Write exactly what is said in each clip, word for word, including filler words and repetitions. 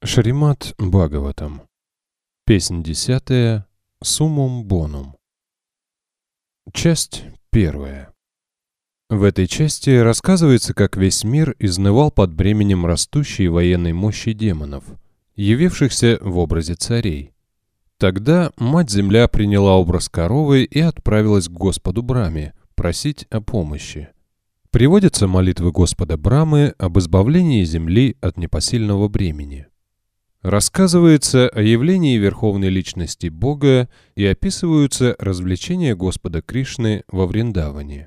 Шримад Бхагаватам. Песнь десятая. Суммум бонум. Часть первая. В этой части рассказывается, как весь мир изнывал под бременем растущей военной мощи демонов, явившихся в образе царей. Тогда Мать-Земля приняла образ коровы и отправилась к Господу Брахме просить о помощи. Приводятся молитвы Господа Брахмы об избавлении Земли от непосильного бремени. Рассказывается о явлении Верховной Личности Бога и описываются развлечения Господа Кришны во Вриндаване.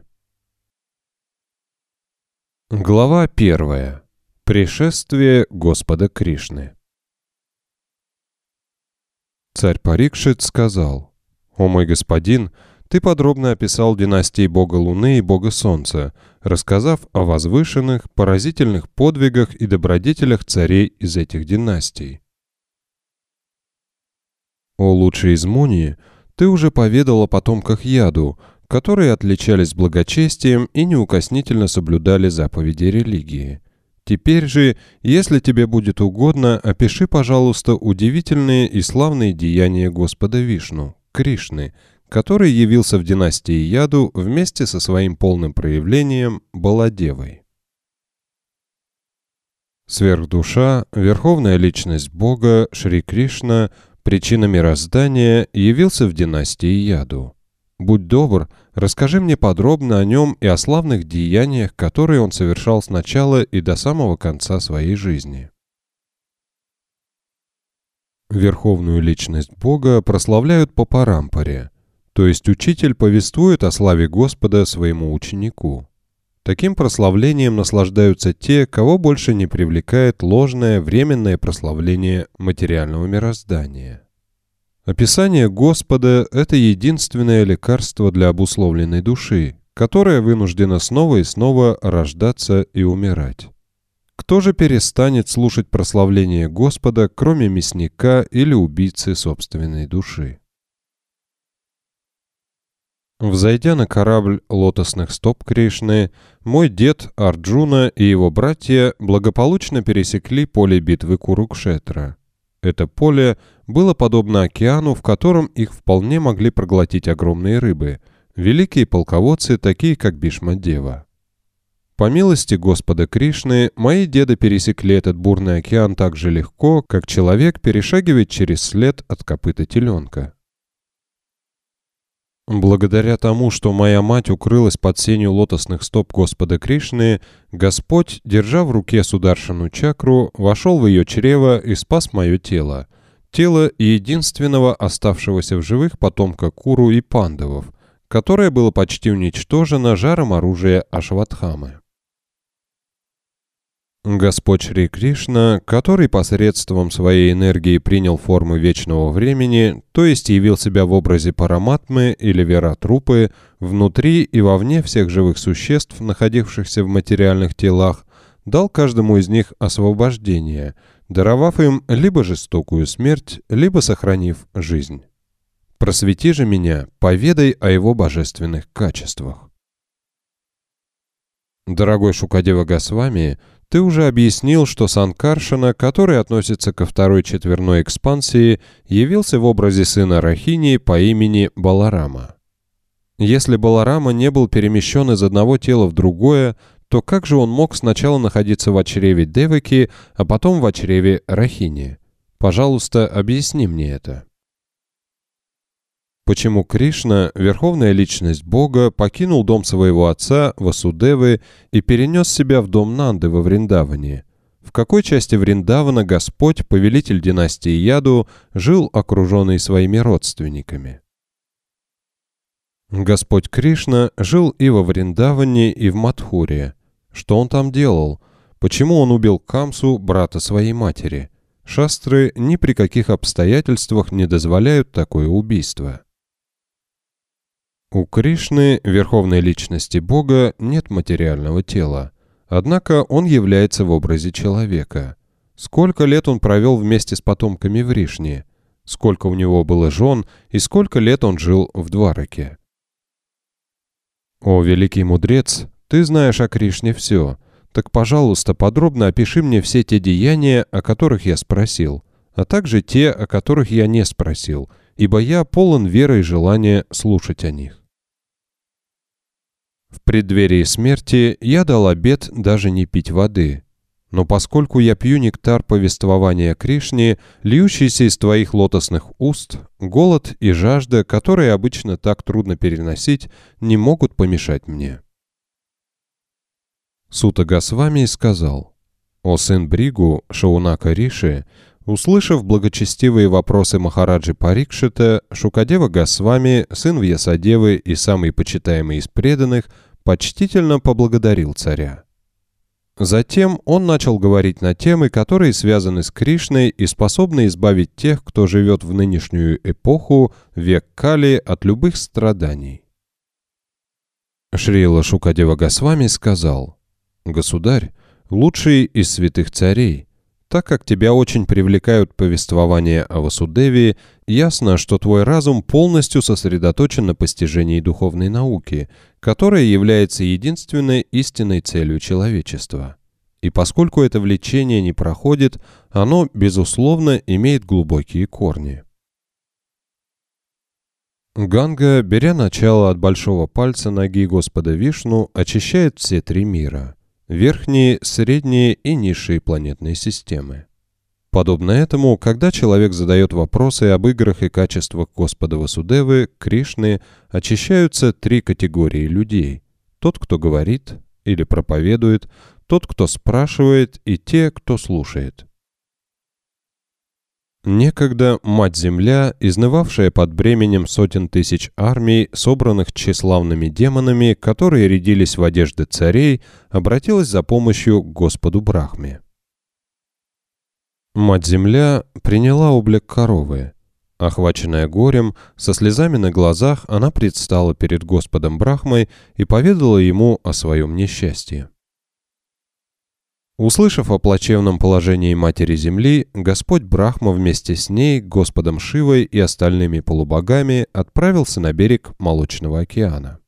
Глава первая. Пришествие Господа Кришны. Царь Парикшит сказал: «О мой господин, ты подробно описал династии Бога Луны и Бога Солнца, рассказав о возвышенных, поразительных подвигах и добродетелях царей из этих династий. О лучший из Муни, ты уже поведал о потомках Яду, которые отличались благочестием и неукоснительно соблюдали заповеди религии. Теперь же, если тебе будет угодно, опиши, пожалуйста, удивительные и славные деяния Господа Вишну, Кришны, который явился в династии Яду вместе со своим полным проявлением Баладевой». Сверхдуша, верховная личность Бога, Шри Кришна, причина мироздания, явился в династии Яду. Будь добр, расскажи мне подробно о нем и о славных деяниях, которые он совершал с начала и до самого конца своей жизни. Верховную личность Бога прославляют по парампаре, то есть учитель повествует о славе Господа своему ученику. Таким прославлением наслаждаются те, кого больше не привлекает ложное временное прославление материального мироздания. Описание Господа – это единственное лекарство для обусловленной души, которая вынуждена снова и снова рождаться и умирать. Кто же перестанет слушать прославление Господа, кроме мясника или убийцы собственной души? Взойдя на корабль лотосных стоп Кришны, мой дед Арджуна и его братья благополучно пересекли поле битвы Курукшетра. Это поле было подобно океану, в котором их вполне могли проглотить огромные рыбы, великие полководцы, такие как Бишма-дева. По милости Господа Кришны, мои деды пересекли этот бурный океан так же легко, как человек перешагивает через след от копыта теленка. Благодаря тому, что моя мать укрылась под сенью лотосных стоп Господа Кришны, Господь, держа в руке Сударшану чакру, вошел в ее чрево и спас мое тело, тело единственного оставшегося в живых потомка Куру и Пандавов, которое было почти уничтожено жаром оружия Ашватхамы. Господь Шри Кришна, который посредством своей энергии принял формы вечного времени, то есть явил себя в образе Параматмы или Вератрупы, внутри и вовне всех живых существ, находившихся в материальных телах, дал каждому из них освобождение, даровав им либо жестокую смерть, либо сохранив жизнь. Просвети же меня, поведай о его божественных качествах. Дорогой Шукадева Госвами, ты уже объяснил, что Санкаршана, который относится ко второй четверной экспансии, явился в образе сына Рахини по имени Баларама. Если Баларама не был перемещен из одного тела в другое, то как же он мог сначала находиться в чреве Деваки, а потом в чреве Рахини? Пожалуйста, объясни мне это. Почему Кришна, верховная личность Бога, покинул дом своего отца Васудевы и перенес себя в дом Нанды во Вриндаване? В какой части Вриндавана Господь, повелитель династии Яду, жил окруженный своими родственниками? Господь Кришна жил и во Вриндаване, и в Мадхуре. Что он там делал? Почему он убил Камсу, брата своей матери? Шастры ни при каких обстоятельствах не дозволяют такое убийство. У Кришны, верховной личности Бога, нет материального тела. Однако он является в образе человека. Сколько лет он провел вместе с потомками Вришни? Сколько у него было жен и сколько лет он жил в Двараке? О, великий мудрец, ты знаешь о Кришне все. так, пожалуйста, подробно опиши мне все те деяния, о которых я спросил, а также те, о которых я не спросил, ибо я полон веры и желания слушать о них». В преддверии смерти я дал обет даже не пить воды. Но поскольку я пью нектар повествования Кришне, льющийся из твоих лотосных уст, голод и жажда, которые обычно так трудно переносить, не могут помешать мне. Сута Госвами сказал: «О сын Бригу, Шаунака Риши, услышав благочестивые вопросы Махараджи Парикшита, Шукадева Госвами, сын Вьясадевы и самый почитаемый из преданных, почтительно поблагодарил царя. Затем он начал говорить на темы, которые связаны с Кришной и способны избавить тех, кто живет в нынешнюю эпоху, век Кали, от любых страданий. Шрила Шукадева Госвами сказал: «Государь, лучший из святых царей, так как тебя очень привлекают повествования о Васудеве, ясно, что твой разум полностью сосредоточен на постижении духовной науки, которая является единственной истинной целью человечества. И поскольку это влечение не проходит, оно, безусловно, имеет глубокие корни». Ганга, беря начало от большого пальца ноги Господа Вишну, очищает все три мира – верхние, средние и низшие планетные системы. Подобно этому, когда человек задает вопросы об играх и качествах Господа Васудевы, Кришны, очищаются три категории людей – тот, кто говорит или проповедует, тот, кто спрашивает, и те, кто слушает. Некогда Мать-Земля, изнывавшая под бременем сотен тысяч армий, собранных тщеславными демонами, которые рядились в одежды царей, обратилась за помощью к Господу Брахме. Мать-Земля приняла облик коровы. Охваченная горем, со слезами на глазах, она предстала перед Господом Брахмой и поведала ему о своем несчастье. Услышав о плачевном положении Матери Земли, Господь Брахма вместе с ней, Господом Шивой и остальными полубогами отправился на берег Молочного океана.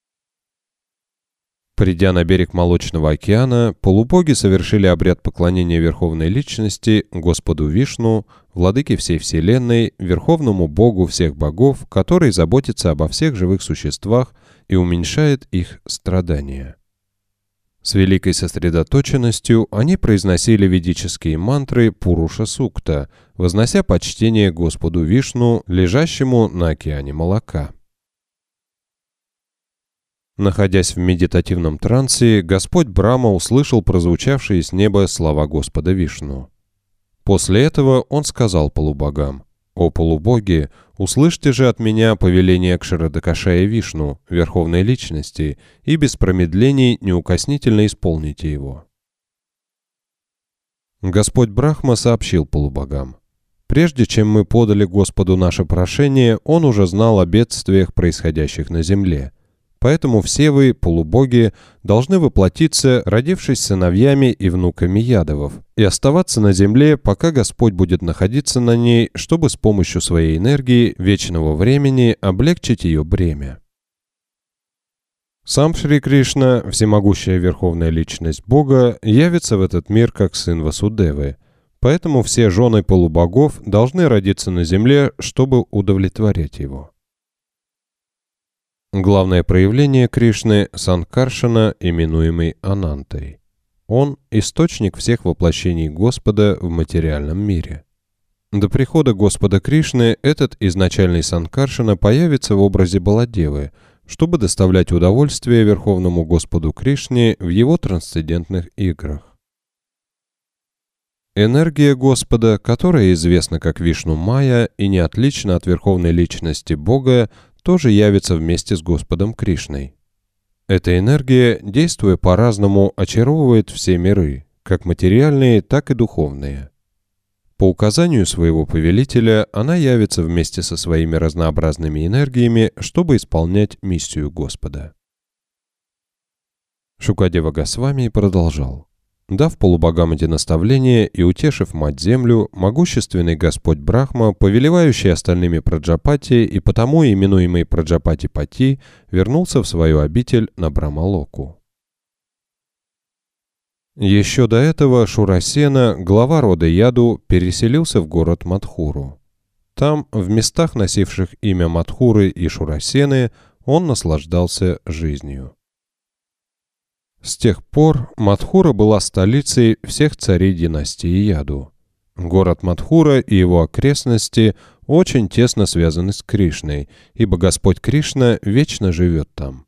Придя на берег Молочного океана, полубоги совершили обряд поклонения Верховной Личности, Господу Вишну, Владыке всей Вселенной, Верховному Богу всех богов, который заботится обо всех живых существах и уменьшает их страдания. С великой сосредоточенностью они произносили ведические мантры Пуруша Сукта, вознося почтение Господу Вишну, лежащему на океане молока. Находясь в медитативном трансе, Господь Брахма услышал прозвучавшие с неба слова Господа Вишну. После этого он сказал полубогам: «О полубоги, услышьте же от меня повеление Кшарадакашая Вишну, Верховной Личности, и без промедлений неукоснительно исполните его». Господь Брахма сообщил полубогам: «Прежде чем мы подали Господу наше прошение, Он уже знал о бедствиях, происходящих на земле. Поэтому все вы, полубоги, должны воплотиться, родившись сыновьями и внуками Ядовов, и оставаться на земле, пока Господь будет находиться на ней, чтобы с помощью своей энергии вечного времени облегчить ее бремя». Сам Шри Кришна, всемогущая Верховная Личность Бога, явится в этот мир как сын Васудевы, поэтому все жены полубогов должны родиться на земле, чтобы удовлетворять его. Главное проявление Кришны – Санкаршана, именуемый Анантой. Он – источник всех воплощений Господа в материальном мире. До прихода Господа Кришны этот изначальный Санкаршана появится в образе Баладевы, чтобы доставлять удовольствие Верховному Господу Кришне в его трансцендентных играх. Энергия Господа, которая известна как Вишну Майя и не отлична от Верховной Личности Бога, тоже явится вместе с Господом Кришной. Эта энергия, действуя по-разному, очаровывает все миры, как материальные, так и духовные. По указанию своего повелителя она явится вместе со своими разнообразными энергиями, чтобы исполнять миссию Господа. Шукадева Госвами продолжал: «Дав полубогам эти наставления и утешив Мать-Землю, могущественный Господь Брахма, повелевающий остальными Праджапати и потому именуемый Праджапати-пати, вернулся в свою обитель на Брамалоку. Еще до этого Шурасена, глава рода Яду, переселился в город Мадхуру. Там, в местах, носивших имя Мадхуры и Шурасены, он наслаждался жизнью. С тех пор Мадхура была столицей всех царей династии Яду. Город Мадхура и его окрестности очень тесно связаны с Кришной, ибо Господь Кришна вечно живет там.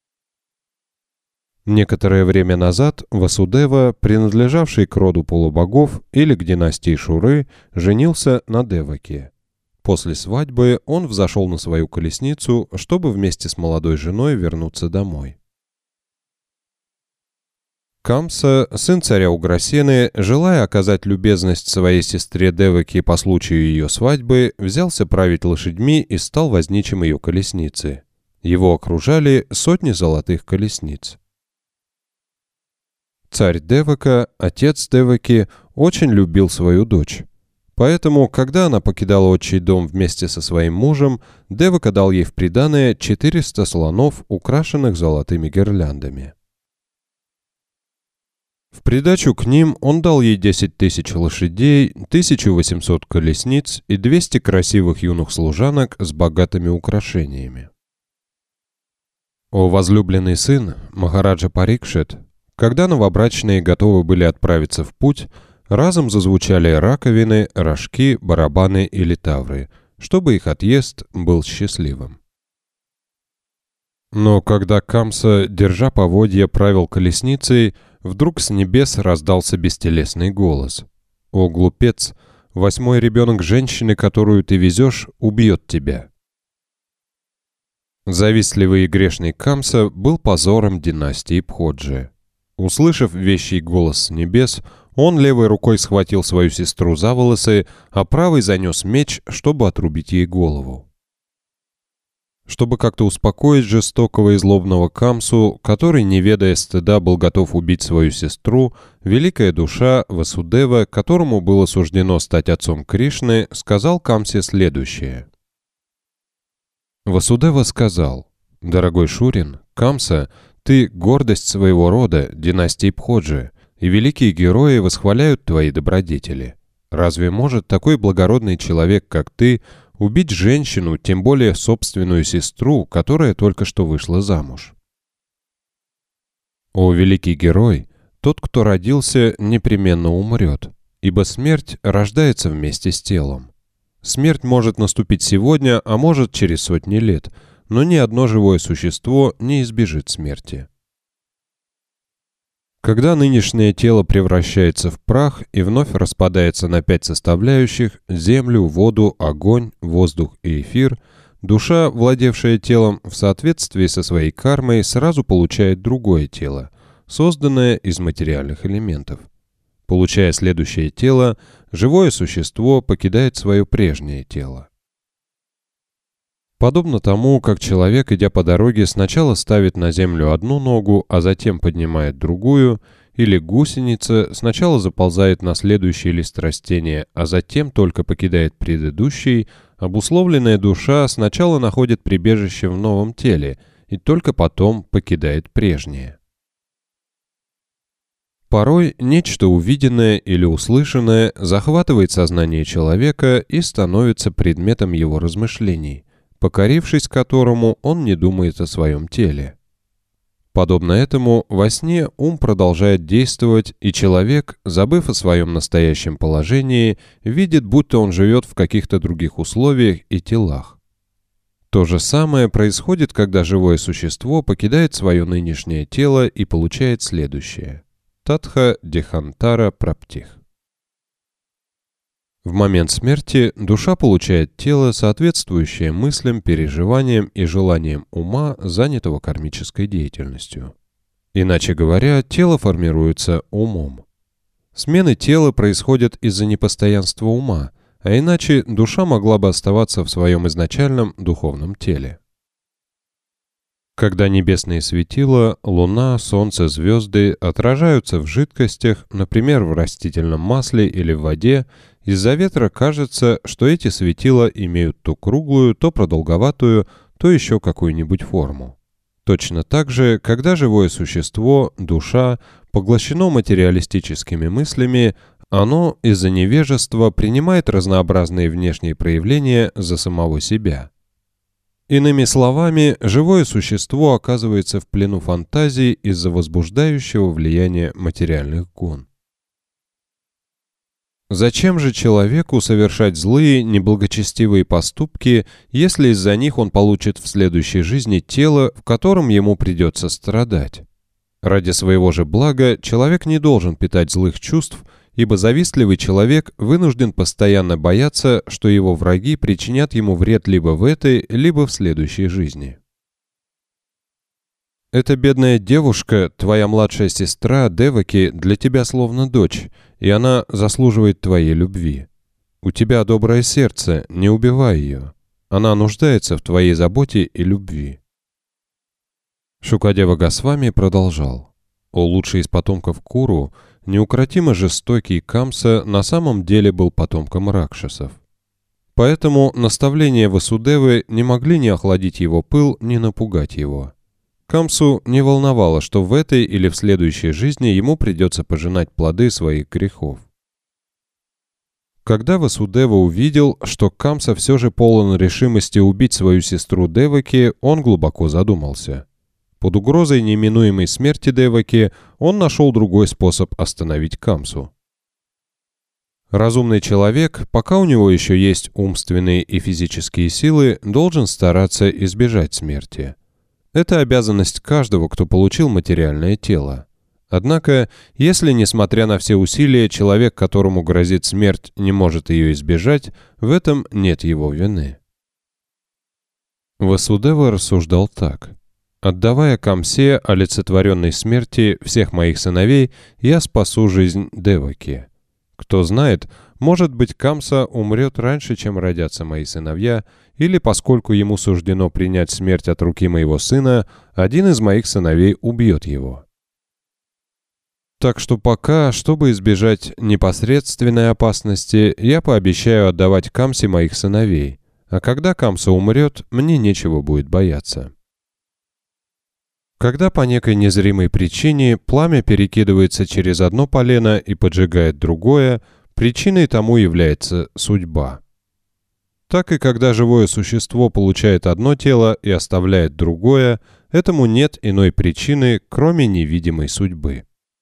Некоторое время назад Васудева, принадлежавший к роду полубогов или к династии Шуры, женился на Деваке. После свадьбы он взошел на свою колесницу, чтобы вместе с молодой женой вернуться домой. Камса, сын царя Уграсены, желая оказать любезность своей сестре Деваке по случаю ее свадьбы, взялся править лошадьми и стал возничим ее колесницы. Его окружали сотни золотых колесниц. Царь Девака, отец Деваки, очень любил свою дочь. Поэтому, когда она покидала отчий дом вместе со своим мужем, Девака дал ей в приданое четыреста слонов, украшенных золотыми гирляндами. В придачу к ним он дал ей десять тысяч лошадей, тысячу восемьсот колесниц и двести красивых юных служанок с богатыми украшениями. О возлюбленный сын, Махараджа Парикшит, когда новобрачные готовы были отправиться в путь, разом зазвучали раковины, рожки, барабаны и литавры, чтобы их отъезд был счастливым. Но когда Камса, держа поводья, правил колесницей, вдруг с небес раздался бестелесный голос. «О, глупец! Восьмой ребенок женщины, которую ты везешь, убьет тебя!» Завистливый и грешный Камса был позором династии Пходжи. Услышав вещий голос с небес, он левой рукой схватил свою сестру за волосы, а правой занес меч, чтобы отрубить ей голову. Чтобы как-то успокоить жестокого и злобного Камсу, который, не ведая стыда, был готов убить свою сестру, великая душа Васудева, которому было суждено стать отцом Кришны, сказал Камсе следующее. Васудева сказал: «Дорогой Шурин, Камса, ты — гордость своего рода, династии Пходжи, и великие герои восхваляют твои добродетели. Разве может такой благородный человек, как ты, убить женщину, тем более собственную сестру, которая только что вышла замуж?» О великий герой, тот, кто родился, непременно умрет, ибо смерть рождается вместе с телом. Смерть может наступить сегодня, а может через сотни лет, но ни одно живое существо не избежит смерти. Когда нынешнее тело превращается в прах и вновь распадается на пять составляющих – землю, воду, огонь, воздух и эфир, душа, владевшая телом, в соответствии со своей кармой сразу получает другое тело, созданное из материальных элементов. Получая следующее тело, живое существо покидает свое прежнее тело. Подобно тому, как человек, идя по дороге, сначала ставит на землю одну ногу, а затем поднимает другую, или гусеница сначала заползает на следующий лист растения, а затем только покидает предыдущий, обусловленная душа сначала находит прибежище в новом теле и только потом покидает прежнее. Порой нечто увиденное или услышанное захватывает сознание человека и становится предметом его размышлений, покорившись которому он не думает о своем теле. Подобно этому, во сне ум продолжает действовать, и человек, забыв о своем настоящем положении, видит, будто он живет в каких-то других условиях и телах. То же самое происходит, когда живое существо покидает свое нынешнее тело и получает следующее. Татха Дехантара Праптих. В момент смерти душа получает тело, соответствующее мыслям, переживаниям и желаниям ума, занятого кармической деятельностью. Иначе говоря, тело формируется умом. Смены тела происходят из-за непостоянства ума, а иначе душа могла бы оставаться в своем изначальном духовном теле. Когда небесные светила, луна, солнце, звезды отражаются в жидкостях, например, в растительном масле или в воде, из-за ветра кажется, что эти светила имеют то круглую, то продолговатую, то еще какую-нибудь форму. Точно так же, когда живое существо, душа, поглощено материалистическими мыслями, оно из-за невежества принимает разнообразные внешние проявления за самого себя. Иными словами, живое существо оказывается в плену фантазии из-за возбуждающего влияния материальных гон. Зачем же человеку совершать злые, неблагочестивые поступки, если из-за них он получит в следующей жизни тело, в котором ему придется страдать? Ради своего же блага человек не должен питать злых чувств, ибо завистливый человек вынужден постоянно бояться, что его враги причинят ему вред либо в этой, либо в следующей жизни. Эта бедная девушка, твоя младшая сестра Деваки, для тебя словно дочь, и она заслуживает твоей любви. У тебя доброе сердце, не убивай ее. Она нуждается в твоей заботе и любви. Шукадева Госвами продолжал. О лучший из потомков Куру, неукротимо жестокий Камса на самом деле был потомком Ракшасов. Поэтому наставления Васудевы не могли ни охладить его пыл, ни напугать его. Камсу не волновало, что в этой или в следующей жизни ему придется пожинать плоды своих грехов. Когда Васудева увидел, что Камса все же полон решимости убить свою сестру Деваки, он глубоко задумался. Под угрозой неминуемой смерти Деваки он нашел другой способ остановить Камсу. Разумный человек, пока у него еще есть умственные и физические силы, должен стараться избежать смерти. Это обязанность каждого, кто получил материальное тело. Однако, если, несмотря на все усилия, человек, которому грозит смерть, не может ее избежать, в этом нет его вины. Васудева рассуждал так. «Отдавая Камсе, олицетворенной смерти всех моих сыновей, я спасу жизнь Деваки. Кто знает, может быть, Камса умрет раньше, чем родятся мои сыновья, или, поскольку ему суждено принять смерть от руки моего сына, один из моих сыновей убьет его. Так что пока, чтобы избежать непосредственной опасности, я пообещаю отдавать Камсе моих сыновей, а когда Камса умрет, мне нечего будет бояться». Когда по некой незримой причине пламя перекидывается через одно полено и поджигает другое, причиной тому является судьба. Так и когда живое существо получает одно тело и оставляет другое, этому нет иной причины, кроме невидимой судьбы.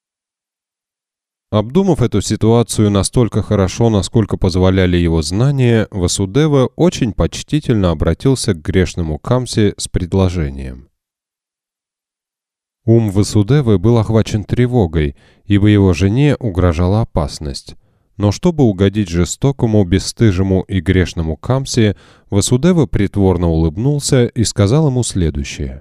Обдумав эту ситуацию настолько хорошо, насколько позволяли его знания, Васудева очень почтительно обратился к грешному Камсе с предложением. Ум Васудевы был охвачен тревогой, ибо его жене угрожала опасность. Но чтобы угодить жестокому, бесстыжему и грешному Камсе, Васудева притворно улыбнулся и сказал ему следующее.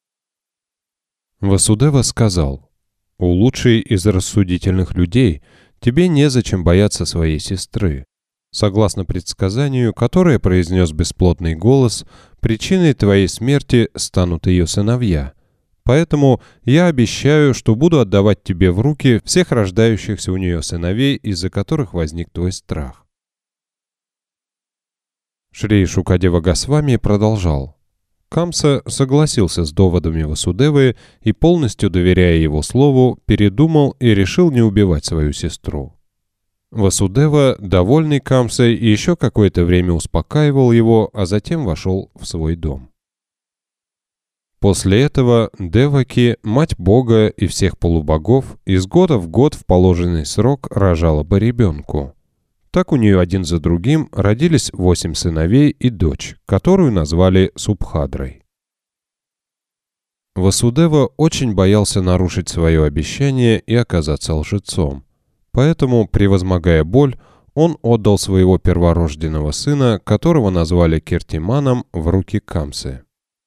Васудева сказал: «О лучший из рассудительных людей, тебе незачем бояться своей сестры. Согласно предсказанию, которое произнес бесплотный голос, причиной твоей смерти станут ее сыновья. Поэтому я обещаю, что буду отдавать тебе в руки всех рождающихся у нее сыновей, из-за которых возник твой страх». Шри Шукадева Госвами продолжал. Камса согласился с доводами Васудевы и, полностью доверяя его слову, передумал и решил не убивать свою сестру. Васудева, довольный Камсой, еще какое-то время успокаивал его, а затем вошел в свой дом. После этого Деваки, мать Бога и всех полубогов, из года в год в положенный срок рожала по ребенку. Так у нее один за другим родились восемь сыновей и дочь, которую назвали Субхадрой. Васудева очень боялся нарушить свое обещание и оказаться лжецом. Поэтому, превозмогая боль, он отдал своего перворожденного сына, которого назвали Киртиманом, в руки Камсы.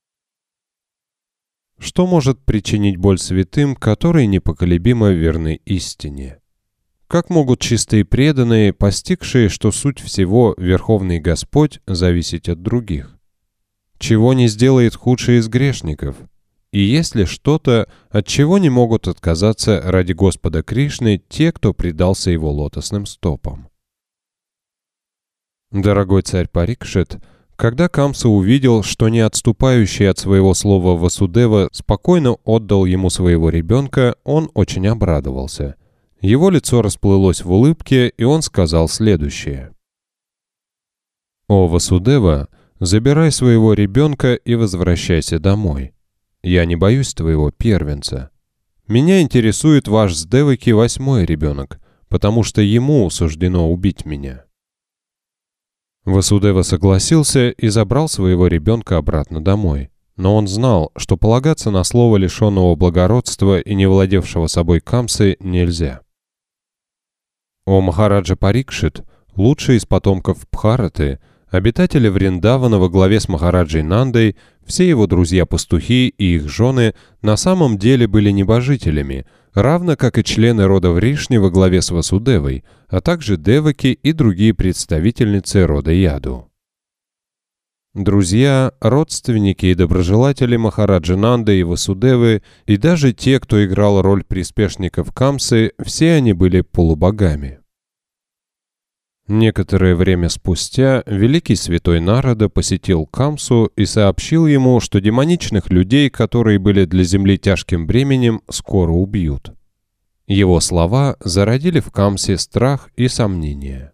Что может причинить боль святым, которые непоколебимо верны истине? Как могут чистые преданные, постигшие, что суть всего Верховный Господь, зависеть от других? Чего не сделает худший из грешников? И есть ли что-то, от чего не могут отказаться ради Господа Кришны те, кто предался его лотосным стопам? Дорогой царь Парикшит, Когда Камса увидел, что не отступающий от своего слова Васудева спокойно отдал ему своего ребенка, он очень обрадовался. Его лицо расплылось в улыбке, и он сказал следующее. «О, Васудева, забирай своего ребенка и возвращайся домой. Я не боюсь твоего первенца. Меня интересует ваш с Деваки восьмой ребенок, потому что ему суждено убить меня». Васудева согласился и забрал своего ребенка обратно домой. Но он знал, что полагаться на слово лишенного благородства и не владевшего собой Камсы нельзя. О Махараджа Парикшит, лучший из потомков Бхараты, обитатели Вриндавана во главе с Махараджей Нандой, все его друзья-пастухи и их жены на самом деле были небожителями, равно как и члены рода Вришни во главе с Васудевой, а также Деваки и другие представительницы рода Яду. Друзья, родственники и доброжелатели Махараджи Нанды и Васудевы, и даже те, кто играл роль приспешников Камсы, все они были полубогами. Некоторое время спустя великий святой Нарада посетил Камсу и сообщил ему, что демоничных людей, которые были для земли тяжким бременем, скоро убьют. Его слова зародили в Камсе страх и сомнения.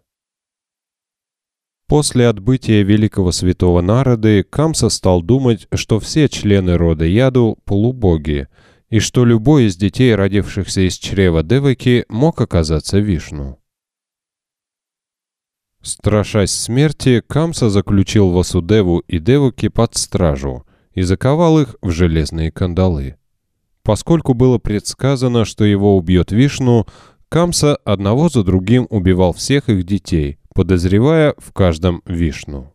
После отбытия великого святого Нарады Камса стал думать, что все члены рода Яду – полубоги, и что любой из детей, родившихся из чрева Деваки, мог оказаться Вишну. Страшась смерти, Камса заключил Васудеву и Деваки под стражу и заковал их в железные кандалы. Поскольку было предсказано, что его убьет Вишну, Камса одного за другим убивал всех их детей, подозревая в каждом Вишну.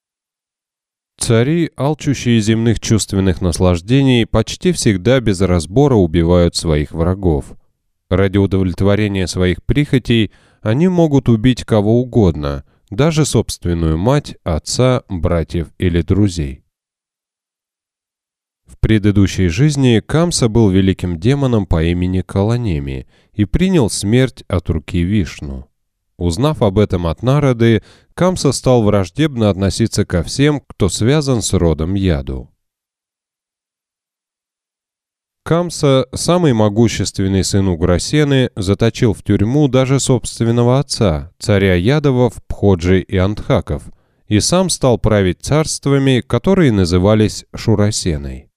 Цари, алчущие земных чувственных наслаждений, почти всегда без разбора убивают своих врагов. Ради удовлетворения своих прихотей они могут убить кого угодно, даже собственную мать, отца, братьев или друзей. В предыдущей жизни Камса был великим демоном по имени Каланеми и принял смерть от руки Вишну. Узнав об этом от Нарады, Камса стал враждебно относиться ко всем, кто связан с родом Яду. Камса, самый могущественный сын Уграсены, заточил в тюрьму даже собственного отца, царя Ядовов, Пходжи и Андхаков, и сам стал править царствами, которые назывались Шурасеной.